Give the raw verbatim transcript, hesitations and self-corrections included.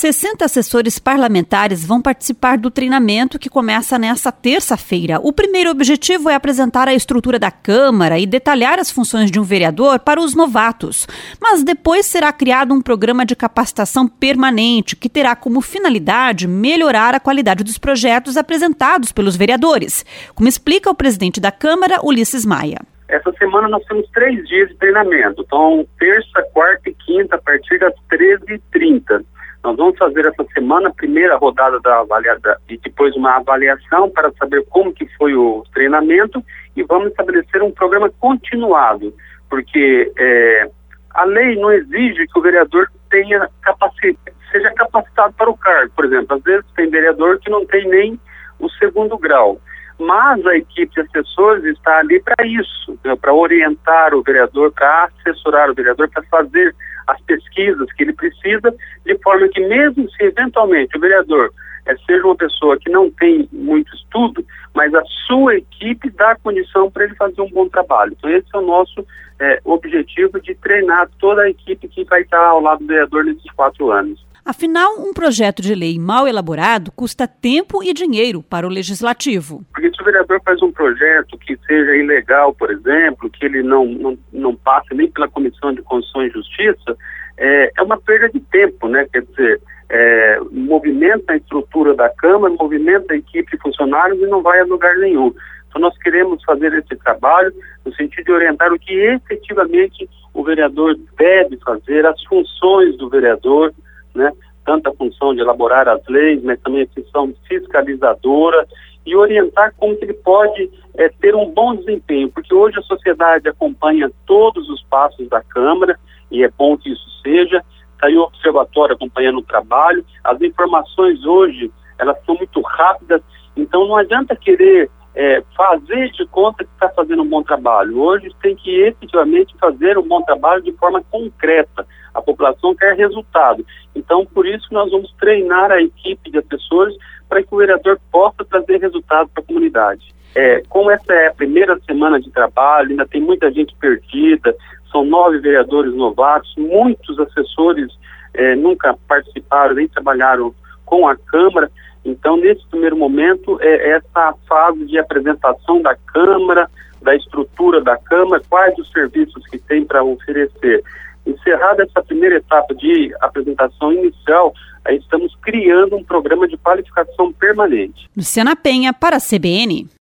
sessenta assessores parlamentares vão participar do treinamento que começa nesta terça-feira. O primeiro objetivo é apresentar a estrutura da Câmara e detalhar as funções de um vereador para os novatos. Mas depois será criado um programa de capacitação permanente que terá como finalidade melhorar a qualidade dos projetos apresentados pelos vereadores, como explica o presidente da Câmara, Ulisses Maia. Essa semana nós temos três dias de treinamento, então terça, quarta e quinta a partir das treze e trinta. Nós vamos fazer essa semana a primeira rodada da avaliação e depois uma avaliação para saber como que foi o treinamento e vamos estabelecer um programa continuado, porque é, a lei não exige que o vereador tenha capacidade, seja capacitado para o cargo. Por exemplo, às vezes tem vereador que não tem nem o segundo grau, mas a equipe de assessores está ali para isso, né, para orientar o vereador, para assessorar o vereador, para fazer as pesquisas que ele precisa, de forma que mesmo se eventualmente o vereador é, seja uma pessoa que não tem muito estudo, mas a sua equipe dá condição para ele fazer um bom trabalho. Então esse é o nosso é, objetivo de treinar toda a equipe que vai estar ao lado do vereador nesses quatro anos. Afinal, um projeto de lei mal elaborado custa tempo e dinheiro para o legislativo. Porque se o vereador faz um projeto que seja ilegal, por exemplo, que ele não, não, não passe nem pela Comissão de Constituição e Justiça, é, é uma perda de tempo, né? Quer dizer, é, movimenta a estrutura da Câmara, movimenta a equipe de funcionários e não vai a lugar nenhum. Então nós queremos fazer esse trabalho no sentido de orientar o que efetivamente o vereador deve fazer, as funções do vereador, né? Tanto a função de elaborar as leis, mas também a função fiscalizadora e orientar como que ele pode é, ter um bom desempenho, porque hoje a sociedade acompanha todos os passos da Câmara e é bom que isso seja. Está aí o observatório acompanhando o trabalho, as informações hoje elas são muito rápidas, então não adianta querer é, fazer de conta que está fazendo um bom trabalho. Hoje tem que efetivamente fazer um bom trabalho de forma concreta. A população quer resultado. Então, por isso, nós vamos treinar a equipe de assessores para que o vereador possa trazer resultados para a comunidade. É, como essa é a primeira semana de trabalho, ainda tem muita gente perdida, são nove vereadores novatos, muitos assessores é, nunca participaram nem trabalharam com a Câmara. Então, nesse primeiro momento, é essa fase de apresentação da Câmara, da estrutura da Câmara, quais os serviços que tem para oferecer. Encerrada essa primeira etapa de apresentação inicial, aí estamos criando um programa de qualificação permanente. Luciana Penha, para a C B N.